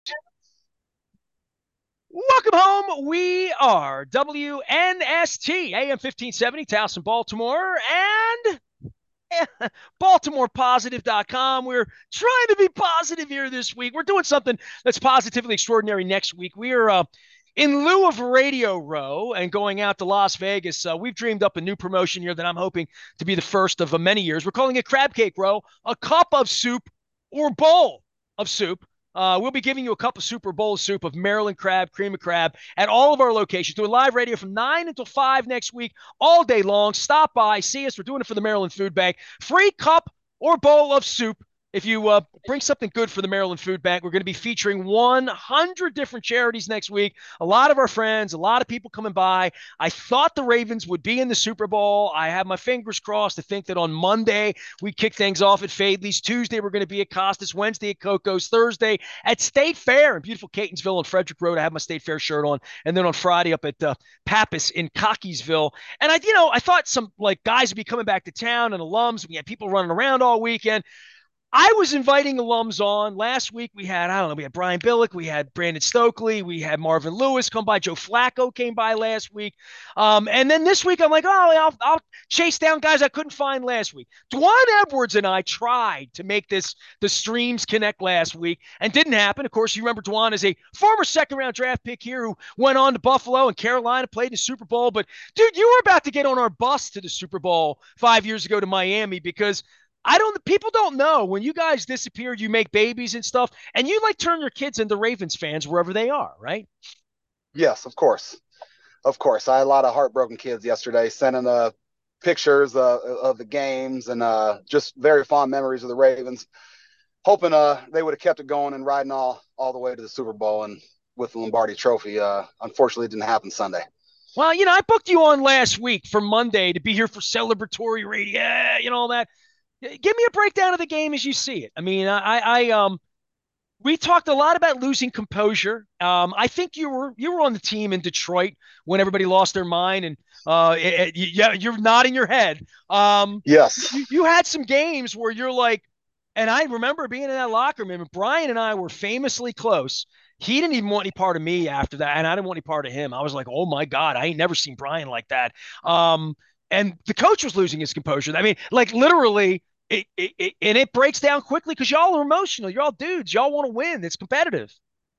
Welcome home. We are WNST AM 1570, Towson, Baltimore, and BaltimorePositive.com. We're trying to be positive here this week. We're doing something that's positively extraordinary next week. We are in lieu of Radio Row and going out to Las Vegas. We've dreamed up a new promotion here that I'm hoping to be the first of many years. We're calling it Crab Cake Row, a cup of soup or bowl of soup. We'll be giving you a cup of soup or bowl of soup of Maryland crab, cream of crab at all of our locations. Doing live radio from 9 until 5 next week, all day long. Stop by, see us. We're doing it for the Maryland Food Bank. Free cup or bowl of soup if you bring something good for the Maryland Food Bank. We're going to be featuring 100 different charities next week. A lot of our friends, a lot of people coming by. I thought the Ravens would be in the Super Bowl. I have my fingers crossed to think that on Monday we kick things off at Fadley's. Tuesday we're going to be at Costas. Wednesday at Coco's. Thursday at State Fair in beautiful Catonsville and Frederick Road. I have my State Fair shirt on. And then on Friday up at Pappas in Cockeysville. And I thought some like guys would be coming back to town and alums. We had people running around all weekend. I was inviting alums on. Last week we had, I don't know, we had Brian Billick, we had Brandon Stokely, we had Marvin Lewis come by. Joe Flacco came by last week. And then this week I'm like, oh, I'll chase down guys I couldn't find last week. Dwan Edwards and I tried to make the streams connect last week and didn't happen. Of course, you remember Dwan as a former second round draft pick here who went on to Buffalo and Carolina, played in the Super Bowl. But dude, you were about to get on our bus to the Super Bowl 5 years ago to Miami because people don't know when you guys disappeared, you make babies and stuff, and you like turn your kids into Ravens fans wherever they are, right? Yes, of course. Of course. I had a lot of heartbroken kids yesterday sending pictures of the games and just very fond memories of the Ravens, hoping they would have kept it going and riding all the way to the Super Bowl and with the Lombardi Trophy. Unfortunately, it didn't happen Sunday. Well, I booked you on last week for Monday to be here for celebratory radio, all that. Give me a breakdown of the game as you see it. I mean, we talked a lot about losing composure. I think you were on the team in Detroit when everybody lost their mind, and yeah, you're nodding your head. Yes. You had some games where you're like, and I remember being in that locker room. And Brian and I were famously close. He didn't even want any part of me after that, and I didn't want any part of him. I was like, oh my god, I ain't never seen Brian like that. And the coach was losing his composure. I mean, like literally and it breaks down quickly because y'all are emotional. You're all dudes. Y'all want to win. It's competitive.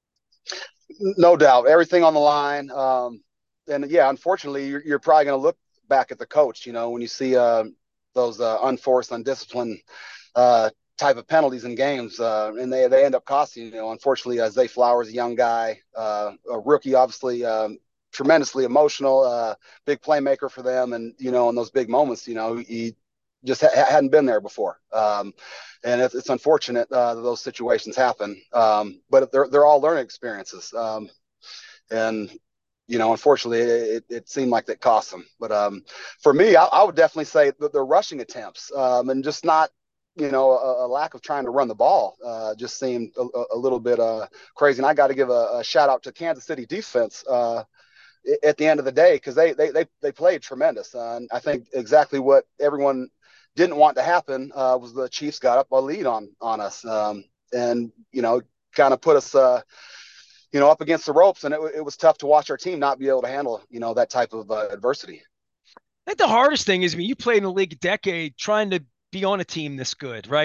No doubt. Everything on the line. And yeah, unfortunately, you're probably going to look back at the coach, when you see those unforced, undisciplined type of penalties in games, and they end up costing. Unfortunately, Zay Flowers, a young guy, a rookie, obviously tremendously emotional, big playmaker for them, and in those big moments, he just hadn't been there before, and it's unfortunate that those situations happen. But they're all learning experiences, and unfortunately, it seemed like that cost them. But for me, I would definitely say that the rushing attempts and just not, a lack of trying to run the ball just seemed a little bit crazy. And I got to give a shout out to Kansas City defense at the end of the day because they played tremendous. And I think exactly what everyone didn't want to happen was the Chiefs got up a lead on us, and kind of put us up against the ropes, and it was tough to watch our team not be able to handle that type of adversity. I think the hardest thing is, you played in the league a decade trying to be on a team this good, right?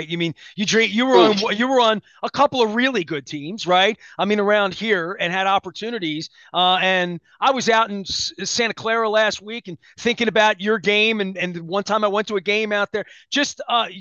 You were on a couple of really good teams, right? Around here and had opportunities. And I was out in Santa Clara last week and thinking about your game. And one time I went to a game out there. Just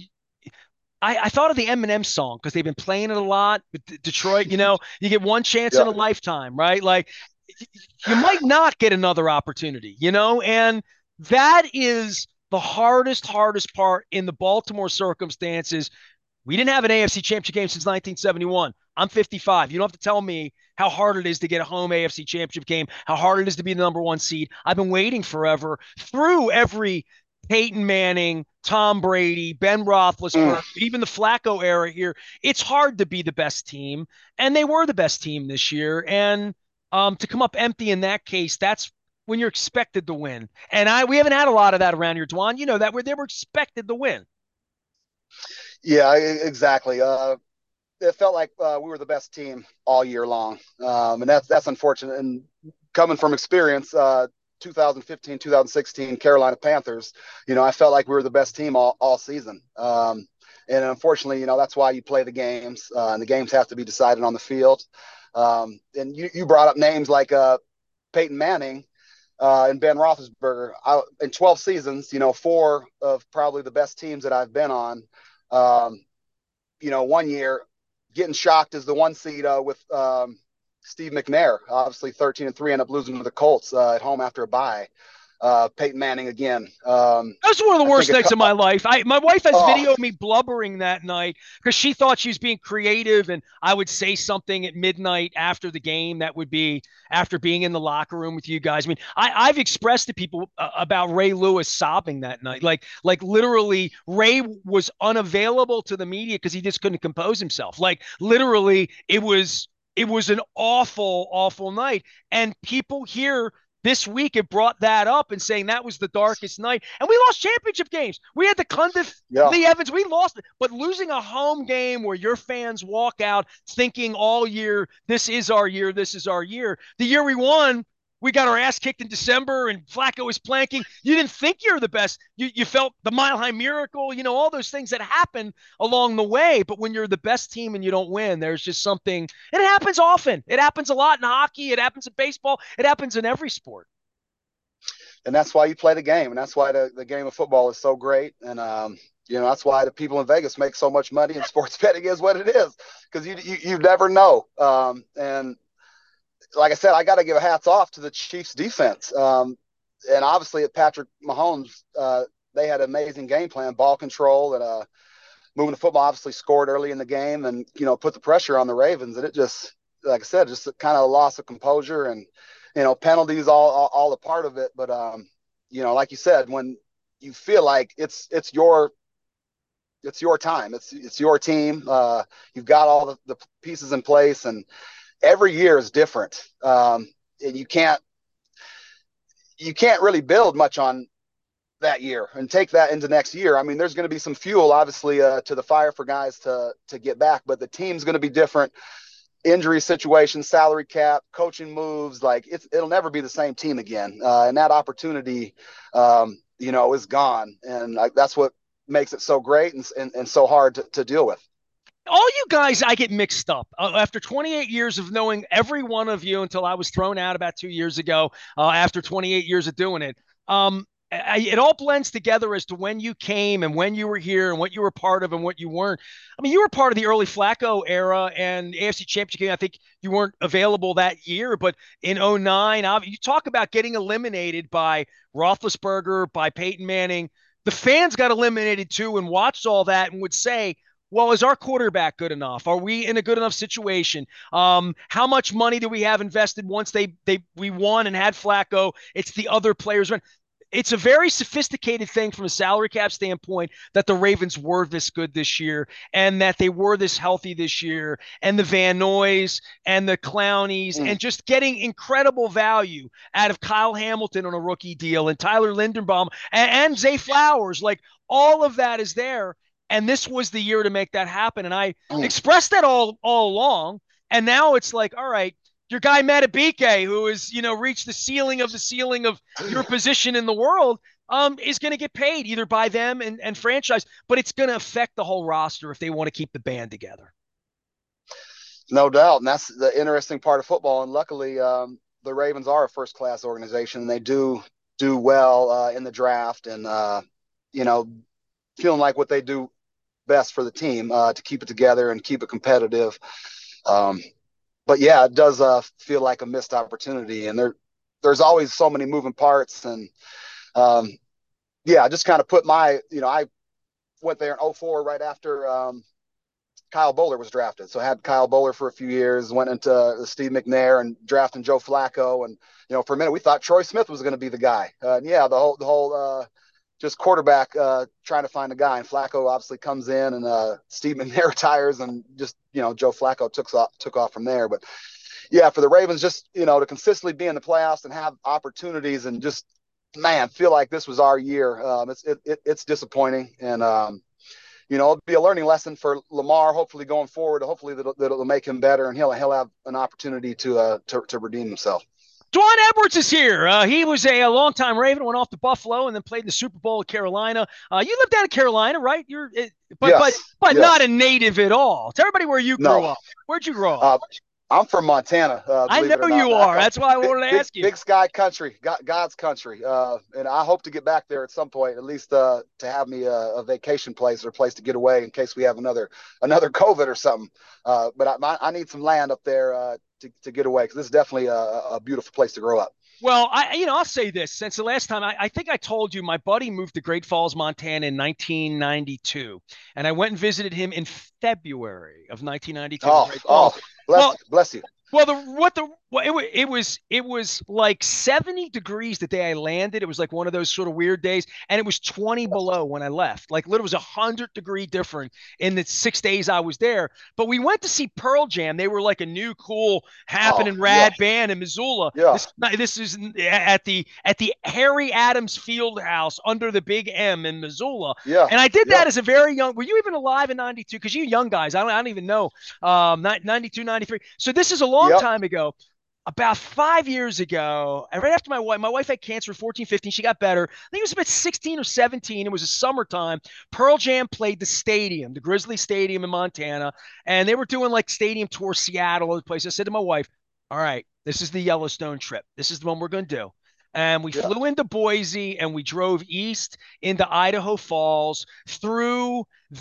I thought of the Eminem song because they've been playing it a lot with Detroit. You get one chance in Yeah. a lifetime, right? Like you might not get another opportunity, and that is the hardest part in the Baltimore circumstances. We didn't have an AFC championship game since 1971. I'm 55. You don't have to tell me how hard it is to get a home AFC championship game, how hard it is to be the number one seed. I've been waiting forever through every Peyton Manning, Tom Brady, Ben Mm. Roethlisberger, even the Flacco era here. It's hard to be the best team, and they were the best team this year. And to come up empty in that case, that's when you're expected to win. And we haven't had a lot of that around here, Dwan. That where they were expected to win. Yeah, exactly. it felt like we were the best team all year long, and that's unfortunate. And coming from experience, 2015, 2016 Carolina Panthers, I felt like we were the best team all season. And unfortunately, that's why you play the games, and the games have to be decided on the field. And you brought up names like Peyton Manning and Ben Roethlisberger. In 12 seasons, four of probably the best teams that I've been on. Um, one year getting shocked as the one seed with Steve McNair, obviously 13-3, end up losing to the Colts at home after a bye. Peyton Manning again. That was one of the I think worst nights of my life. My wife has oh video of me blubbering that night because she thought she was being creative, and I would say something at midnight after the game that would be after being in the locker room with you guys. I mean, I've expressed to people about Ray Lewis sobbing that night, like literally Ray was unavailable to the media because he just couldn't compose himself. Like literally, it was an awful, awful night, and people here this week it brought that up and saying that was the darkest night. And we lost championship games. We had the Cundiff, yeah. Lee Evans, we lost it. But losing a home game where your fans walk out thinking all year, this is our year, this is our year. The year we won, we got our ass kicked in December and Flacco was planking. You didn't think you're the best. You felt the Mile High Miracle, all those things that happen along the way. But when you're the best team and you don't win, there's just something, and it happens often. It happens a lot in hockey. It happens in baseball. It happens in every sport. And that's why you play the game, and that's why the game of football is so great. And that's why the people in Vegas make so much money, and sports betting is what it is, because you never know. And like I said, I got to give a hats off to the Chiefs defense. And obviously at Patrick Mahomes, they had an amazing game plan, ball control, and moving the football. Obviously scored early in the game, and put the pressure on the Ravens. And it just, like I said, just kind of a loss of composure, and penalties all a part of it. But like you said, when you feel like it's your time, it's your team. You've got all the pieces in place, and every year is different. And you can't really build much on that year and take that into next year. I mean, there's going to be some fuel, obviously, to the fire for guys to get back, but the team's going to be different. Injury situation, salary cap, coaching moves, like it'll never be the same team again. And that opportunity, is gone. And that's what makes it so great and so hard to deal with. All you guys, I get mixed up. After 28 years of knowing every one of you until I was thrown out about 2 years ago, after 28 years of doing it, it all blends together as to when you came and when you were here and what you were part of and what you weren't. I mean, you were part of the early Flacco era and AFC Championship game. I think you weren't available that year, but in '09, you talk about getting eliminated by Roethlisberger, by Peyton Manning. The fans got eliminated too and watched all that and would say, well, is our quarterback good enough? Are we in a good enough situation? How much money do we have invested once we won and had Flacco? It's the other players. It's a very sophisticated thing from a salary cap standpoint that the Ravens were this good this year and that they were this healthy this year, and the Van Noys and the Clownies and just getting incredible value out of Kyle Hamilton on a rookie deal and Tyler Linderbaum and Zay Flowers. Like all of that is there. And this was the year to make that happen. And I expressed that all along. And now it's like, all right, your guy Matabike, who has, reached the ceiling of your position in the world, is going to get paid either by them and franchise, but it's going to affect the whole roster if they want to keep the band together. No doubt. And that's the interesting part of football. And luckily, the Ravens are a first-class organization, and they do well in the draft, and, feeling like what they do best for the team to keep it together and keep it competitive. But yeah, it does feel like a missed opportunity, and there's always so many moving parts. And I just kind of put I went there in '04 right after Kyle Bowler was drafted. So I had Kyle Bowler for a few years, went into Steve McNair and drafting Joe Flacco. And, for a minute we thought Troy Smith was going to be the guy. The whole just quarterback trying to find a guy, and Flacco obviously comes in, and Steve McNair retires, and just Joe Flacco took off from there. But yeah, for the Ravens, just to consistently be in the playoffs and have opportunities, and just feel like this was our year. It's disappointing, and it'll be a learning lesson for Lamar. Hopefully, going forward, hopefully that'll make him better, and he'll have an opportunity to redeem himself. Dwan Edwards is here. He was a longtime Raven, went off to Buffalo, and then played in the Super Bowl at Carolina. You lived down in Carolina, right? But but Yes, but not a yes, native at all. Tell everybody where you grew no. up. Where'd you grow up? Uh, I'm from Montana, I believe know it or not. you Man, I are. come That's why I big, wanted to big, ask you. big sky country, God's country, and I hope to get back there at some point, at least to have me a vacation place or a place to get away in case we have another COVID or something. But I need some land up there to get away because this is definitely a beautiful place to grow up. Well, I'll say this. Since the last time, I think I told you, my buddy moved to Great Falls, Montana in 1992, and I went and visited him in February of 1992 in Oh, Great oh, Falls. bless Well, you, bless you. Well, the what the well, it was like 70 degrees the day I landed. It was like one of those sort of weird days, and it was 20 below when I left. Like literally, it was 100-degree different in the 6 days I was there. But we went to see Pearl Jam. They were like a new, cool, Oh, happening, yeah, rad band in Missoula. yeah, This is at the Harry Adams Field House under the Big M in Missoula. yeah, And I did yeah, that as a very young. Were you even alive in '92? Because you young guys, I don't even know 92, 93. So this is a long yep. time ago. About 5 years ago, right after my wife had cancer at 14, 15. She got better. I think it was about 16 or 17. It was a summertime. Pearl Jam played the stadium, the Grizzly Stadium in Montana. And they were doing like stadium tour, Seattle, other places. I said to my wife, all right, this is the Yellowstone trip. This is the one we're going to do. And we Yeah. flew into Boise and we drove east into Idaho Falls through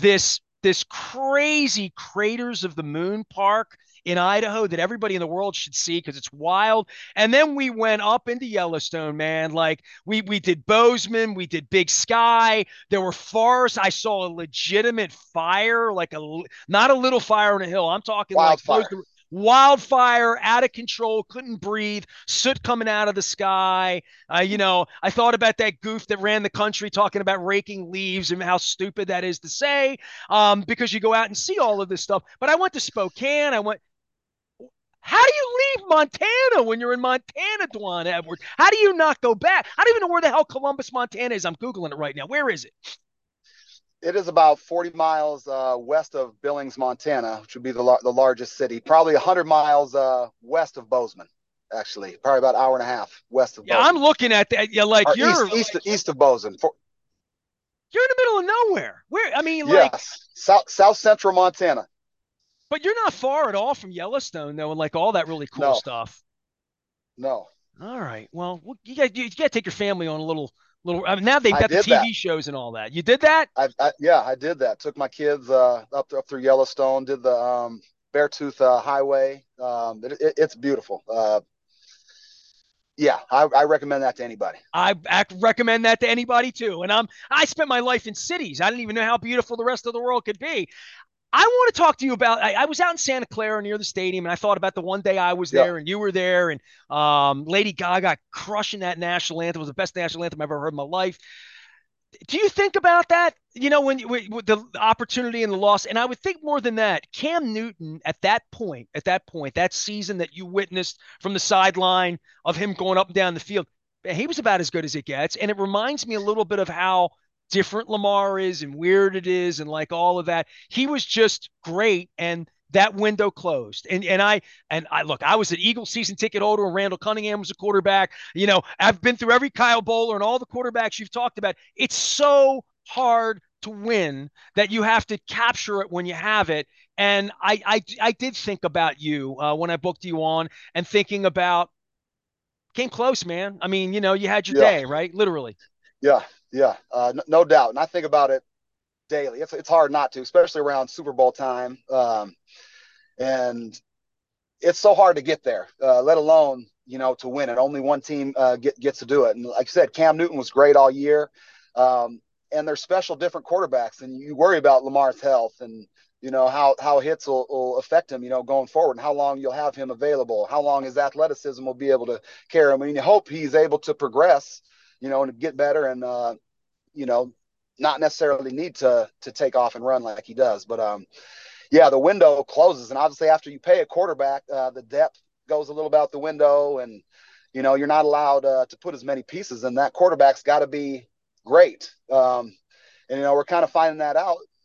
this crazy Craters of the Moon Park in Idaho that everybody in the world should see because it's wild. And then we went up into Yellowstone, man. Like we did Bozeman, we did Big Sky. There were forests. I saw a legitimate fire, like not a little fire on a hill. I'm talking like Wildfire. wildfire, out of control, couldn't breathe, soot coming out of the sky. I thought about that goof that ran the country talking about raking leaves and how stupid that is to say, because you go out and see all of this stuff. But I went to Spokane. How do you leave Montana when you're in Montana, Dwan Edwards? How do you not go back? I don't even know where the hell Columbus, Montana is. I'm Googling it right now. Where is it? It is about 40 miles west of Billings, Montana, which would be the largest city. Probably 100 miles west of Bozeman, actually. Probably about an hour and a half west of Yeah, I'm Bozeman. looking at that. Yeah, like Or east of Bozeman. you're in the middle of nowhere. Where I mean, like, Yes, south central Montana. but you're not far at all from Yellowstone, though, and like all that really cool No, stuff. no. All right. Well, you got to take your family on a little. I mean, now they've I got the did that. TV shows and all that. You did that? Yeah, I did that. Took my kids up through Yellowstone. Did the Beartooth Highway. It's beautiful. Yeah, I recommend that to anybody. I recommend that to anybody too. And I spent my life in cities. I didn't even know how beautiful the rest of the world could be. I want to talk to you about. I was out in Santa Clara near the stadium, and I thought about the one day I was Yeah. there and you were there, and Lady Gaga crushing that national anthem. It was the best national anthem I've ever heard in my life. Do you think about that? With the opportunity and the loss, and I would think more than that. Cam Newton at that point, that season that you witnessed from the sideline of him going up and down the field, he was about as good as it gets. And it reminds me a little bit of how different Lamar is and weird it is, and like all of that. He was just great, and that window closed. And I look, I was an Eagles season ticket holder, and Randall Cunningham was a quarterback. I've been through every Kyle Bowler and all the quarterbacks you've talked about. It's so hard to win that you have to capture it when you have it. And I did think about you when I booked you on, and thinking about came close, man. I mean, you had your Yeah, day, right? Literally. yeah, yeah. No doubt. And I think about it daily. It's hard not to, especially around Super Bowl time. And it's so hard to get there, let alone to win it. Only one team gets to do it. And like I said, Cam Newton was great all year. And they're special, different quarterbacks, and you worry about Lamar's health and how hits will affect him, going forward, and how long you'll have him available, how long his athleticism will be able to carry him. I mean, you hope he's able to progress, and get better, and you know, not necessarily need to take off and run like he does. But yeah, the window closes, and obviously after you pay a quarterback, the depth goes a little bit out the window, and you're not allowed to put as many pieces, and that quarterback's got to be great. And we're kind of finding that out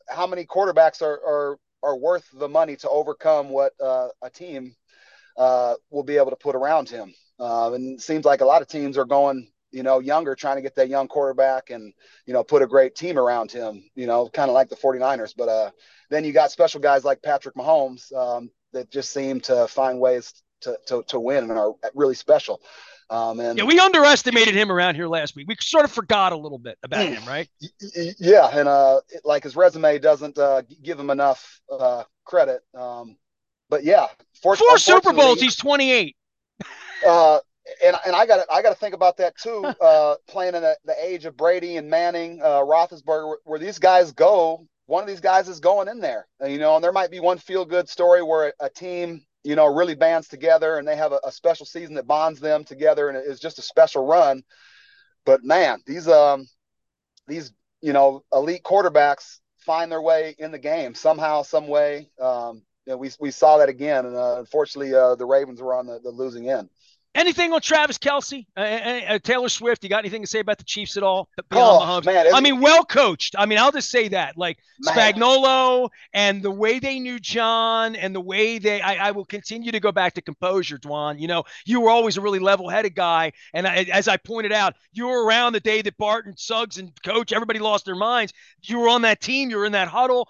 how many quarterbacks are worth the money to overcome what a team will be able to put around him. And it seems like a lot of teams are going, younger, trying to get that young quarterback and, put a great team around him, kind of like the 49ers. But then you got special guys like Patrick Mahomes that just seem to find ways to win and are really special. Yeah, And we underestimated him around here last week. We sort of forgot a little bit about him, right? yeah, and like his resume doesn't give him enough credit. But yeah, Four Super Bowls. unfortunately, He's 28. uh, and I got to think about that too. Playing in the age of Brady and Manning, Roethlisberger, where these guys go, one of these guys is going in there. And there might be one feel good story where a team, really bands together and they have a special season that bonds them together, and it's just a special run. But man, these elite quarterbacks find their way in the game somehow, some way. We saw that again, and unfortunately, the Ravens were on the losing end. Anything on Travis Kelce, Taylor Swift? You got anything to say about the Chiefs at all beyond Oh Mahomes? man, I mean, well coached. I mean, I'll just say that, like man, Spagnolo and the way they knew John and the way I will continue to go back to composure, Dwan. You were always a really level-headed guy, and as I pointed out, you were around the day that Bart and Suggs and Coach, everybody lost their minds. You were on that team. You were in that huddle.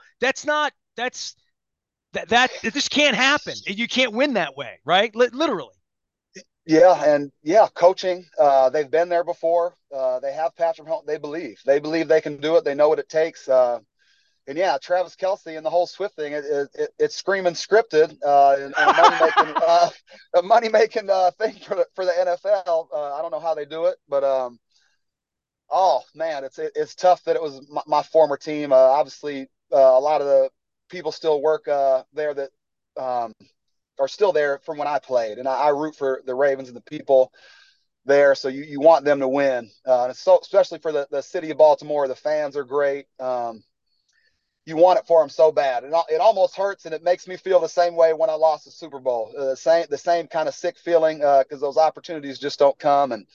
That this can't happen. You can't win that way, right? Literally. yeah, and yeah, coaching. They've been there before. They have Patrick Mahomes. They believe they can do it. They know what it takes. And yeah, Travis Kelce and the whole Swift thing, it's screaming scripted and a money making thing for the NFL. I don't know how they do it, but oh man, it's tough that it was my former team. Obviously, a lot of the people still work there that um, are still there from when I played, and I root for the Ravens and the people there. So you want them to win, so especially for the city of Baltimore. The fans are great. You want it for them so bad, and it almost hurts, and it makes me feel the same way when I lost the Super Bowl. The same kind of sick feeling because those opportunities just don't come, and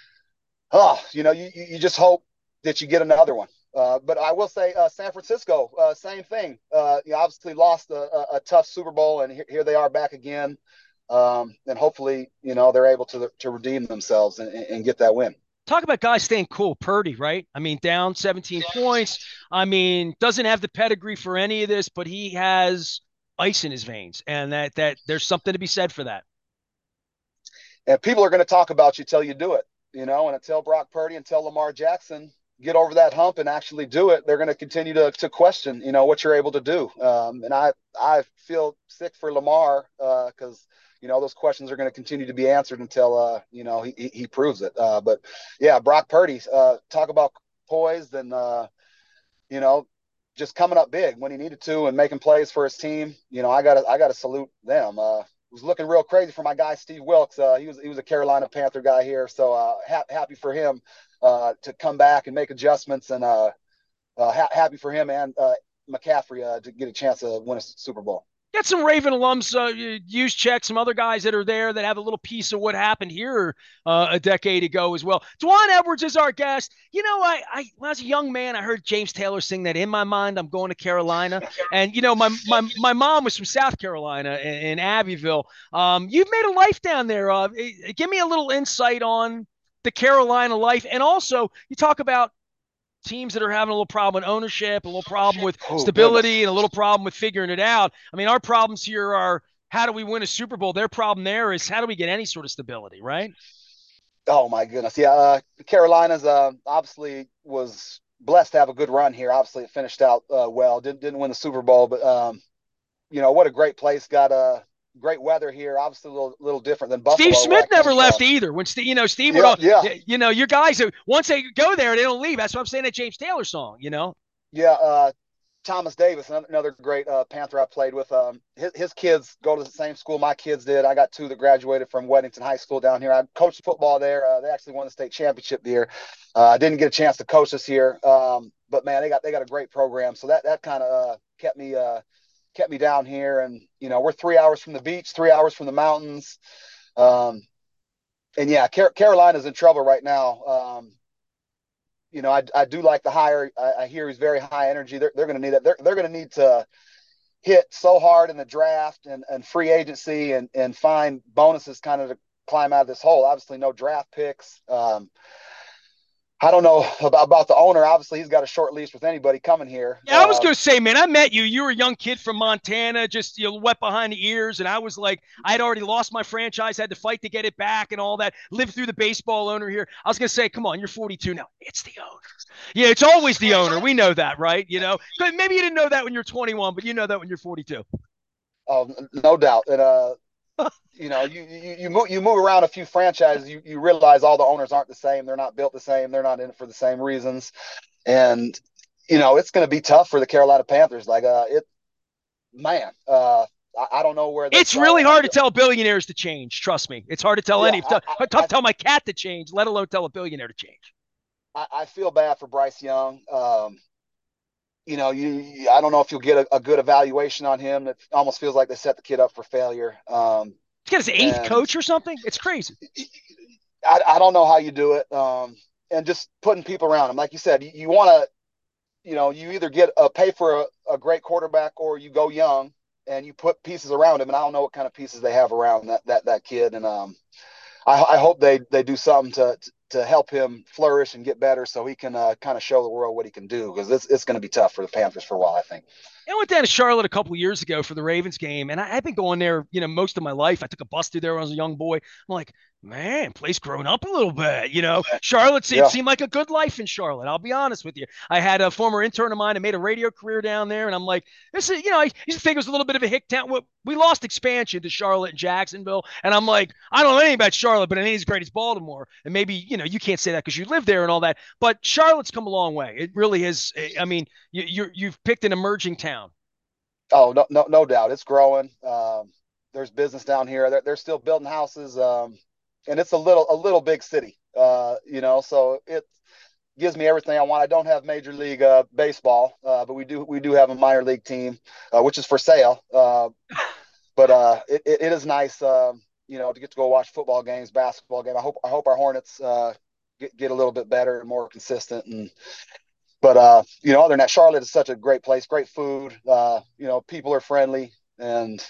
you just hope that you get another one. But I will say, San Francisco, same thing. You obviously lost a tough Super Bowl, and here they are back again. And hopefully, they're able to redeem themselves and get that win. Talk about guys staying cool. Purdy, right? I mean, down 17 points. I mean, doesn't have the pedigree for any of this, but he has ice in his veins, and that there's something to be said for that. And people are going to talk about you till you do it, and until Brock Purdy, until Lamar Jackson get over that hump and actually do it, they're going to continue to question, what you're able to do. And I feel sick for Lamar because those questions are going to continue to be answered until he proves it. But yeah, Brock Purdy, talk about poised and you know just coming up big when he needed to and making plays for his team. I gotta salute them. It was looking real crazy for my guy Steve Wilks. He was a Carolina Panther guy here, so happy for him to come back and make adjustments, and happy for him and McCaffrey to get a chance to win a Super Bowl. Got some Raven alums, use check, some other guys that are there that have a little piece of what happened here a decade ago as well. Dwan Edwards is our guest. When I was a young man, I heard James Taylor sing that "In My Mind, I'm Going to Carolina," and my mom was from South Carolina in Abbeville. You've made a life down there. Give me a little insight on the Carolina life, and also you talk about teams that are having a little problem with ownership, a little problem with Oh stability, goodness. and a little problem with figuring it out. I mean, our problems here are how do we win a Super Bowl? Their problem there is how do we get any sort of stability, right? Oh my goodness. Yeah, Carolina's obviously was blessed to have a good run here. Obviously, it finished out well. Didn't win the Super Bowl, but what a great place. Got great weather here. Obviously, a little different than Steve Buffalo, where Smith I come never left from. either. When Steve would, Yeah, yeah, your guys, once they go there, they don't leave. That's what I'm saying. That James Taylor song. yeah. Thomas Davis, another great Panther I played with. His kids go to the same school my kids did. I got two that graduated from Weddington High School down here. I coached football there. They actually won the state championship there. I didn't get a chance to coach this year, but man, they got a great program. So that kind of kept me down here. And we're 3 hours from the beach, 3 hours from the mountains. Um, and yeah, Carolina's in trouble right now. I do like the hire. I hear he's very high energy. They're going to need it. They're going to need to hit so hard in the draft and free agency and find bonuses kind of to climb out of this hole. Obviously, no draft picks. I don't know about the owner. Obviously, he's got a short leash with anybody coming here. Yeah, I was going to say, man, I met you. You were a young kid from Montana, just wet behind the ears. And I was like, I had already lost my franchise, had to fight to get it back and all that. Lived through the baseball owner here. I was going to say, come on, you're 42 now. It's the owner. Yeah, it's always the owner. We know that, right? But maybe you didn't know that when you're 21, but you know that when you're 42. No doubt. And you move around a few franchises, you realize all the owners aren't the same. They're not built the same. They're not in it for the same reasons. And it's going to be tough for the Carolina Panthers. Like man, I don't know where it's really hard to tell billionaires to change. Trust me, it's hard to tell tough to tell my cat to change, let alone tell a billionaire to change. I feel bad for Bryce Young. I don't know if you'll get a good evaluation on him. It almost feels like they set the kid up for failure. He's got his eighth coach or something. It's crazy. I don't know how you do it. And just putting people around him, like you said, you want to, you either get pay for a great quarterback or you go young and you put pieces around him. And I don't know what kind of pieces they have around that kid. And I hope they do something to help him flourish and get better so he can kind of show the world what he can do, because it's going to be tough for the Panthers for a while, I think. I went down to Charlotte a couple of years ago for the Ravens game, and I've been going there, most of my life. I took a bus through there when I was a young boy. I'm like, man, place grown up a little bit. Charlotte, it seemed like a good life in Charlotte. I'll be honest with you. I had a former intern of mine that made a radio career down there, and I'm like, this is, I used to think it was a little bit of a hick town. We lost expansion to Charlotte and Jacksonville, and I'm like, I don't know anything about Charlotte, but it ain't as great as Baltimore. And maybe, you can't say that because you live there and all that, but Charlotte's come a long way. It really is. I mean, you've picked an emerging town. Oh, no doubt. It's growing. There's business down here. They're still building houses. And it's a little big city, so it gives me everything I want. I don't have Major League Baseball, but we do have a minor league team, which is for sale. But it is nice, to get to go watch football games, basketball game. I hope our Hornets get a little bit better and more consistent. But other than that, Charlotte is such a great place, great food. People are friendly, and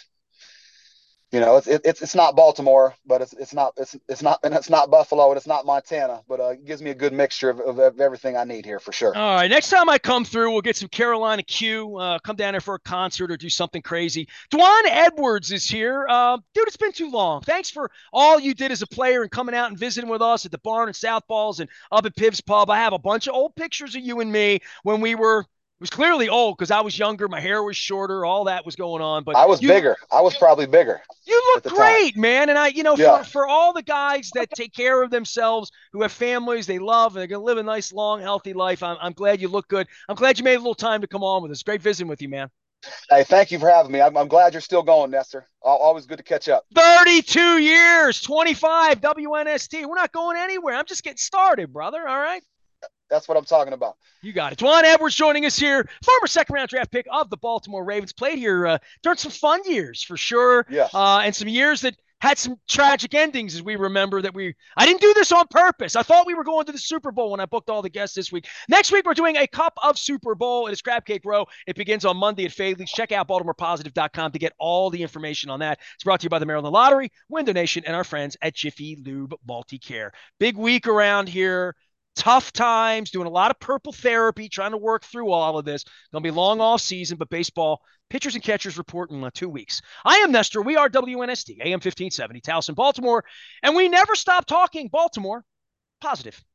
it's not Baltimore, but it's not Buffalo, and it's not Montana, but it gives me a good mixture of everything I need here for sure. All right, next time I come through, we'll get some Carolina Q. Come down there for a concert or do something crazy. Dwan Edwards is here, dude. It's been too long. Thanks for all you did as a player and coming out and visiting with us at the barn and South Balls and up at Piv's Pub. I have a bunch of old pictures of you and me when we were. It was clearly old because I was younger, my hair was shorter, all that was going on. But I was bigger. I was probably bigger. You look great, man. And for all the guys that take care of themselves, who have families they love, and they're going to live a nice, long, healthy life, I'm glad you look good. I'm glad you made a little time to come on with us. Great visiting with you, man. Hey, thank you for having me. I'm glad you're still going, Nestor. Always good to catch up. 32 years, 25 WNST. We're not going anywhere. I'm just getting started, brother. All right. That's what I'm talking about. You got it. Dwan Edwards joining us here, former second-round draft pick of the Baltimore Ravens. Played here during some fun years for sure. Yeah. And some years that had some tragic endings, as we remember. I didn't do this on purpose. I thought we were going to the Super Bowl when I booked all the guests this week. Next week, we're doing a Cup of Super Bowl. It is Crab Cake Row. It begins on Monday at Fadley's. Check out BaltimorePositive.com to get all the information on that. It's brought to you by the Maryland Lottery, Win Donation, and our friends at Jiffy Lube Multicare. Big week around here. Tough times, doing a lot of purple therapy, trying to work through all of this. Going to be long off season, but baseball pitchers and catchers report in 2 weeks. I am Nestor. We are WNST, AM 1570, Towson, Baltimore, and we never stop talking Baltimore positive.